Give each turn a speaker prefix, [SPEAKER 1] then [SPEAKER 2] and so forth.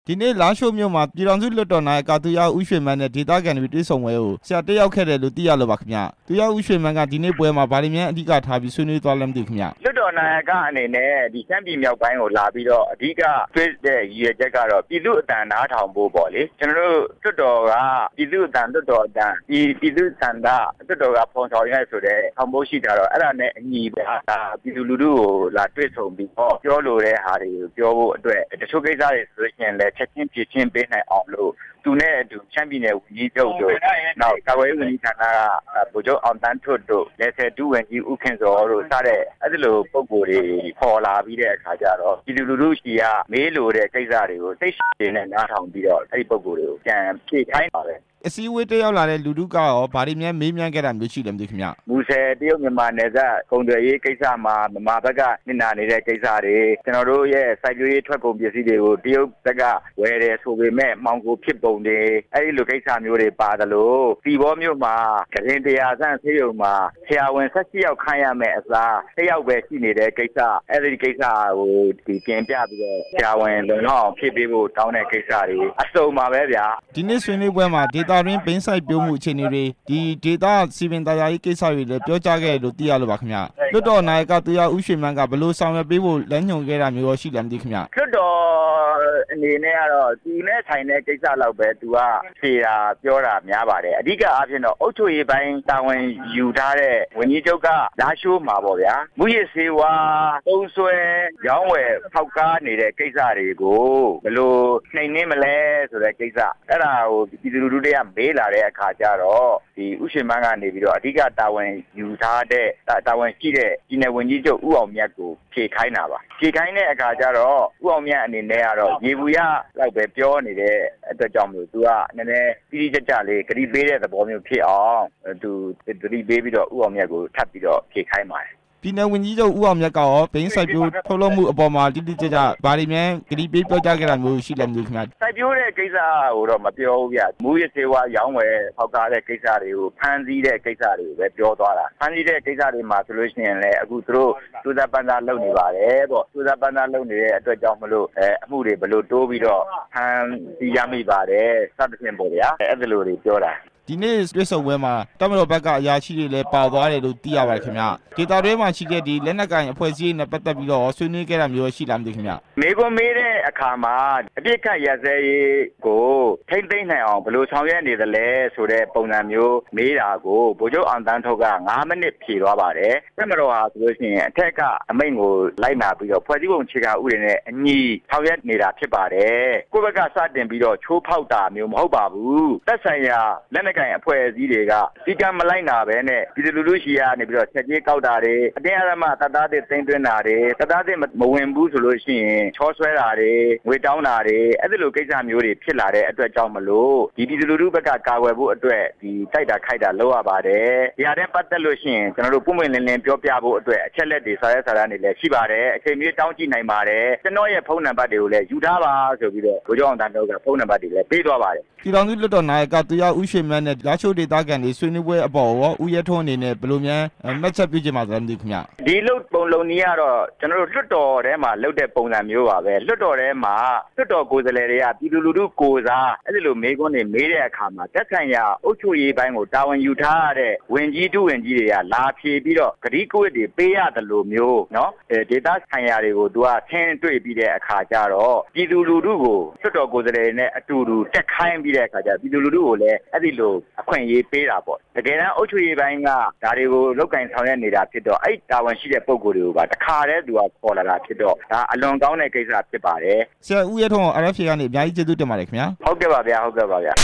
[SPEAKER 1] ဒီနေ့လားရှိုးမြို့မှာပြည်ထောင်စုလွှတ်တော်နာယကသူရဦးရွှေမန်းနဲ့ဒေသခံတွေတွေ့ဆုံပွဲကိုဆရာတက်ရောက်ခဲ့တယ်လို့သိရလို့ပါခင်ဗျသူရဦးရွှေမန်းကဒီနေ့ပွဲမှာဗာလိမြန်အဓိကထားပြီးဆွေးနွေးသွားလဲမသိခင်ဗျ
[SPEAKER 2] လွှတ်တော်နာယကအနေနဲ့ဒီချမ်းပြည်မြောက်ပိုင်းကိုလာပြီးတော့အဓိကတွေ့တဲ့ရည်ရွယ်ချက်ကတော့ပြည်သူ့အတန်နားထောင်ဖို့ပေါ့လေကျွန်တော်တို့လွှတ်တော်ကပြည်သူ့အတန်လွှတ်တော်အတန်ပြည်သူ့ဆန္ဒလွှတ်တော်ကဖော်ဆောင်ရဆိုတဲ့ထောင်ဖို့ရှိတာတော့အဲ့ဒါနဲ့အညီပဲပြည်သူလူထုကိုလာတွေ့ဆုံပြီးတော့ပြောလိုတဲ့ဟာတွေကိုပြောဖို့အတွက်တချို့ကိစ္စတွေဆိုရင်လည်းချက်ချင်းဖြစ်ချင်းပေးနိုင်အောင်လို့သူနဲ့အတူချမ်းပြည်နယ်ဝန်ကြီးချုပ်တို့နောက်ကာကွယ်ရေးဝန်ကြီးဌာနကဗိုလ်ချုပ်အောင်တန်းထွတ်တို့လက်ဆယ်ဒုဝန်ကြီးဦးခင်စောတို့စတဲ့အဲ့ဒီလိုပုံကိုယ်တွေပေါ်လာပြီးတဲ့အခါကျတော့ပြည်သူလူထုရှိကမေးလိုတဲ့ကိစ္စတွေကိုသိရှိနေနားထောင်ပြီးတော့အဲ့ဒီပုံကိုယ်တွေကိုပြန်ဖြေခိုင်းပါပဲ
[SPEAKER 1] အစည်းအဝေးတက်ရောက်လာတဲ့လူထုကရောဘာတွေများမေးမြန်းခဲ့တာမျိုးရှိလဲမသိခင်ဗျ
[SPEAKER 2] မူဆယ်တရုတ်မြန်မာနယ်စပ်ကုန်သွယ်ရေးကိစ္စမှာမြန်မာဘက်ကနစ်နာနေတဲ့ကိစ္စတွေကျွန်တော်တို့ရဲ့စိုက်ပျိုးရေးထွက်ကုန်ပစ္စည်းတွေကိုတရုတ်ဘက်ကဝယ်တယ်ဆိုပေမဲ့မှောင်ခိုဖြစ်ပုံတွေအဲ့ဒီလိုကိစ္စမျိုးတွေပါတယ်လို့စီဘောမြို့မှာကရင်တရားဆန့်ဆေးရုံမှာဆရာဝန်16ယောက်ခန့်ရမယ်အစား1ယောက်ပဲရှိနေတဲ့ကိစ္စအဲ့ဒီကိစ္စကိုဒီပြင်ပြပြီးတော့ဆရာဝန်လုံလောက်အောင်ဖြည့်ပေးဖို့တောင်းတဲ့ကိစ္စတွေအစုံပါပဲဗျာ
[SPEAKER 1] ဒီနေ့ဆွေးနွေးပွဲမှာဒေတာရင်းဘင်းဆိုင်ပြုံးမှုအခြေအနေတွေဒီဒေတာစီပင်တရားရေးကိစ္စတွေလည်းပြောကြားခဲ့လို့သိရလို့ပါခင်ဗျလွှတ်တော်နာယကသူရဦးရွှေမန်းကဘလို့ဆောင်ရွက်ပေးဖို့လမ်းညွှန်ခဲ့တာမျိုးရှိလားမသိခင်ဗျ
[SPEAKER 2] လွှတ်တော်အနေနဲ့ကတော့သူနဲ့ဆိုင်တဲ့ကိစ္စလောက်ပဲသူကဖြေတာပြောတာများပါတယ်အဓိကအားဖြင့်တော့အုပ်ချုပ်ရေးပိုင်းတာဝန်ယူထားတဲ့ဝန်ကြီးချုပ်ကလာရှိုးမှာပေါ့ဗျာမူရစ်စေဝါသုံးဆွဲရောင်းဝယ်ဖောက်ကားနေတဲ့ကိစ္စတွေကိုဘလို့နှိမ်နှင်းမလဲဆိုတဲ့ကိစ္စအဲ့ဒါကိုပြည်သူလူထုတွေကမေးလာတဲ့အခါကျတော့ဒီဥရှင်မန်းကနေပြီးတော့အဓိကတာဝန်ယူထားတဲ့တာဝန်ရှိတဲ့ပြည်နယ်ဝန်ကြီးချုပ်ဦးအောင်မြတ်ကိုဖြေခိုင်းတာပါဖြေခိုင်းတဲ့အခါကျတော့ဦးအောင်မြတ်အနေနဲ့ကတော့ရေဘူးရလောက်ပဲပြောနေတဲ့အတွက်ကြောင့်မို့သူကနည်းနည်းတိတိကျကျလေးဂရိပေးတဲ့သဘောမျိုးဖြစ်အောင်သူဂရိပေးပြီးတော့ဦးအောင်မြတ်ကိုထပ်ပြီးတော့ဖြေခိုင်းပါတယ်
[SPEAKER 1] ပြည်နယ်ဝန်ကြီးချုပ်ဦးအောင်မြတ်ကရောဘင်းစိုက်ပျိုးထုတ်လုပ်မှုအပေါ်မှာတိတိကျကျဗာလိမြန်ဂရိပေးပြောကြားခဲ့တာမျိုးရှိလည်းမသိခင်ဗျ
[SPEAKER 2] စိုက်ပျိုးတဲ့ကိစ္စကိုတော့မပြောဘူးဗျမူရစေဝါရောင်းဝယ်ဖောက်ကားတဲ့ကိစ္စတွေကိုဖမ်းဆီးတဲ့ကိစ္စတွေကိုပဲပြောသွားတာဖမ်းဆီးတဲ့ကိစ္စတွေမှာဆိုလို့ရှိရင်လည်းအခုသူတို့စူးစမ်းပန်းစားလုပ်နေပါတယ်ပေါ့စူးစမ်းပန်းစားလုပ်နေတဲ့အတွက်ကြောင့်မလို့အမှုတွေဘလို့တိုးပြီးတော့ဖမ်းဆီးရမိပါတယ်စသဖြင့်ပေါ့ဗျာအဲ့ဒီလိုတွေပြောတာ
[SPEAKER 1] ဒီနေ့တွေ့ဆုံပွဲမှာတမတော်ဘက်ကအရာရှိတွေလည်းပါသွားတယ်လို့သိရပါတယ်ခင်ဗျဒေတာတွေမှာရှိခဲ့ဒီလက်နက်ကိုင်အဖွဲ့အစည်းနဲ့ပတ်သက်ပြီးတော့ဆွေးနွေးခဲ့တာမျိုးရှိလားမသိခင်ဗျ
[SPEAKER 2] မေကွန်မေးတဲ့အခါမှာအပြစ်ခတ်ရစဲရေးကိုထိမ့်သိမ့်နိုင်အောင်ဘယ်လိုဆောင်ရွက်နေသလဲဆိုတဲ့ပုံစံမျိုးမေးတာကိုဗိုလ်ချုပ်အောင်တန်းထုတ်က9မိနစ်ဖြေသွားပါတယ်တမတော်ဟာဆိုလို့ရှိရင်အထက်ကအမိန့်ကိုလိုက်နာပြီးတော့ဖွဲ့စည်းပုံခြေကဥပဒေနဲ့အညီဆောင်ရွက်နေတာဖြစ်ပါတယ်ကိုယ့်ဘက်ကစတင်ပြီးတော့ချိုးဖောက်တာမျိုးမဟုတ်ပါဘူးသက်ဆိုင်ရာလက်နက်အဖွဲ့အစည်းတွေကစီကံမလိုက်နာပဲနဲ့ပြည်သူလူထုရှိရနေပြီးတော့ချက်ကြီးကောက်တာတွေအတင်းအဓမ္မတသားသစ်သိမ်းသွင်းတာတွေတသားသစ်မဝင်ဘူးဆိုလို့ရှိရင်ချောဆွဲတာတွေငွေတောင်းတာတွေအဲ့ဒီလိုကိစ္စမျိုးတွေဖြစ်လာတဲ့အတွက်ကြောင့်မလို့ဒီပြည်သူလူထုဘက်ကကာကွယ်ဖို့အတွက်ဒီတိုက်တာခိုက်တာလုပ်ရပါတယ်ဒီဟာနဲ့ပတ်သက်လို့ရှိရင်ကျွန်တော်တို့ပုံမှန်လင်းလင်းပြောပြဖို့အတွက်အချက်လက်တွေစာရဲစာတမ်းတွေလည်းရှိပါတယ်အချိန်မျိုးတောင်းကြည့်နိုင်ပါတယ်ကျွန်တော်ရဲ့ဖုန်းနံပါတ်တွေကိုလည်းယူထားပါဆိုပြီးတော့ကိုကျော်အောင်တန်းတို့ကဖုန်းနံပါတ်တွေလည်းပေးသွားပါတယ်
[SPEAKER 1] ပြည်ထောင်စုလွှတ်တော်နာယကသူရဦးရွှေမန်းနဲ့လားရှိုးဒေသခံတွေဆွေးနွေးပွဲအပေါ်ရောဦးရဲထွန်းအနေနဲ့ဘယ်လိုများမှတ်ချက်ပြုချင်ပါသလဲမသိခင်ဗျ
[SPEAKER 2] ဒီလို့ပုံလုံးကြီးကတော့ကျွန်တော်တို့လွှတ်တော်ထဲမှာလုပ်တဲ့ပုံစံမျိုးပါပဲလွှတ်တော်ထဲမှာလွှတ်တော်ကိုယ်စားလှယ်တွေကပြည်သူလူထုကိုယ်စားအဲ့ဒီလိုမေးခွန်းတွေမေးတဲ့အခါမှာတက်ဆိုင်ရာအုပ်ချုပ်ရေးပိုင်းကိုတာဝန်ယူထားရတဲ့ဝန်ကြီးဒုဝန်ကြီးတွေကလာဖြေပြီးတော့ဂရိကိုယ်တွေပေးရတယ်လို့မျိုးเนาะဒေသဆိုင်ရာတွေကိုသူကဆင်းတွေ့ပြီးတဲ့အခါကျတော့ပြည်သူလူထုကိုလွှတ်တော်ကိုယ်စားလှယ်တွေနဲ့အတူတူတက်ခိုင်းပြီးတဲ့အခါကျပြည်သူလူထုကိုလည်းအဲ့ဒီလိုအခွင့်အရေးပေးတာပေါ့တကယ်တမ်းအုပ်ချုပ်ရေးပိုင်းကဒါတွေကိုလောက်ကင်ဆောင်ရွက်နေတာဖြစ်တော့အဲ့တာဝန်ရှိတဲ့ပုံကိုယ်တွေကိုပါတခါတည်းသူကခေါ်လာတာဖြစ်တော့ဒါအလွန်ကောင်းတဲ့ကိစ္စဖြစ်ပါတယ်
[SPEAKER 1] ဆရာဦးရဲထွန်း RFA ကနေအများကြီးကျေးဇူးတင်ပါတယ်ခင်ဗျာ
[SPEAKER 2] ဟုတ်ကဲ့ပါဗျာဟုတ်ကဲ့ပါဗျာ